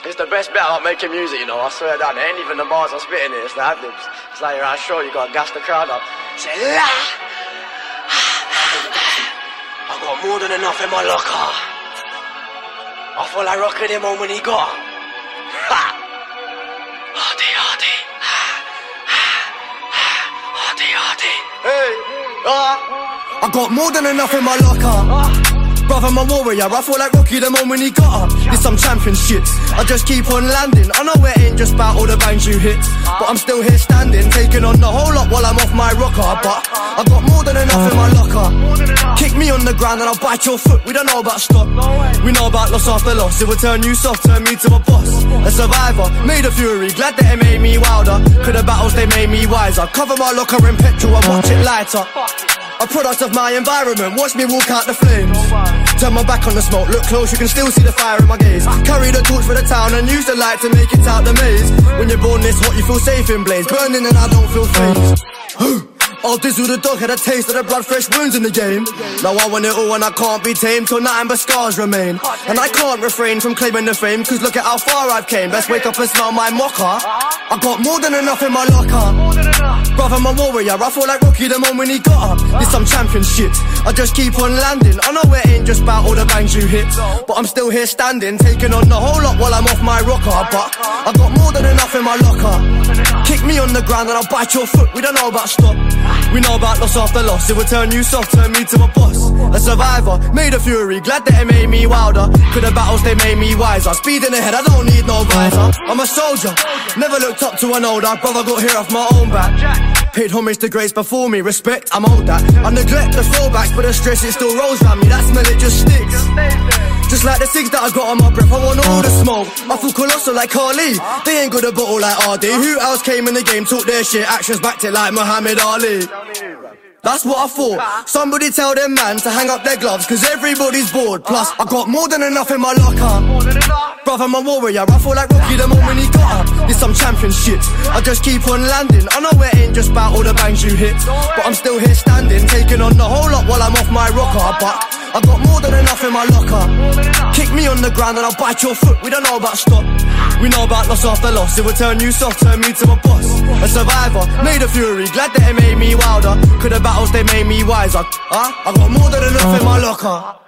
It's the best bit about making music, you know, I swear down, it ain't even the bars I'm spitting it, it's the ad-libs. It's like you're out show, you gotta gas the crowd up. Say, la! I got more than enough in my locker. I feel like rocking him on when he got. Ha! Hardy, hardy. Hardy, hardy. Hey! I got more than enough in my locker. Brother, my warrior, I feel like Rocky the moment he got up. This some champion shit, I just keep on landing. I know it ain't just about all the bangs you hit, but I'm still here standing, taking on the whole lot while I'm off my rocker. But I got more than enough in my locker. Kick me on the ground and I'll bite your foot. We don't know about stop, we know about loss after loss. It will turn you soft, turn me to a boss. A survivor, made of fury, glad that it made me wilder. Could the battles, they made me wiser. Cover my locker in petrol and watch it lighter. A product of my environment, watch me walk out the flames. Turn my back on the smoke, look close, you can still see the fire in my gaze. Carry the torch for the town and use the light to make it out the maze. When you're born this hot, you feel safe in blaze. Burning and I don't feel fazed. I'll dizzle the dog, had a taste of the blood, fresh wounds in the game. Now I want it all and I can't be tamed, till nothing but scars remain. And I can't refrain from claiming the fame, cause look at how far I've came. Let's wake up and smell my mocha. I got more than enough in my locker. Brother, my warrior, I feel like Rocky the moment he got up. This some champion shit, I just keep on landing. I know it ain't just about all the bangs you hit, but I'm still here standing, taking on the whole lot while I'm off my rocker. But I got more than enough in my locker. Kick me on the ground and I'll bite your foot. We don't know about stop, we know about loss after loss. It will turn you soft, turn me to a boss. A survivor, made of fury, glad that it made me wilder. Could the battles, they made me wiser. Speeding ahead, I don't need no visor. I'm a soldier, never looked up to an older brother, got here off my own back. Paid homage to greats before me, respect, I'm owed that. I neglect the throwbacks, but the stress, it still rolls round me. That smell, it just sticks. Just like the cigs that I got on my breath, I want all the smoke. I feel colossal like Carly, they ain't got a bottle like RD. Who else came in the game, talk their shit, actions backed it like Muhammad Ali. That's what I thought. Somebody tell them man to hang up their gloves, cause everybody's bored. Plus, I got more than enough in my locker. Brother, my warrior, I feel like Rocky the moment he got up. This some champion shit, I just keep on landing. I know it ain't just about all the bangs you hit, but I'm still here standing, taking on the whole lot while I'm off my rocker. But I got more than enough in my locker. Kick me on the ground and I'll bite your foot. We don't know about stop, we know about loss after loss. It will turn you soft, turn me to a boss. A survivor, made of fury, glad that it made me wilder. Could the battles, they made me wiser. I got more than enough in my locker.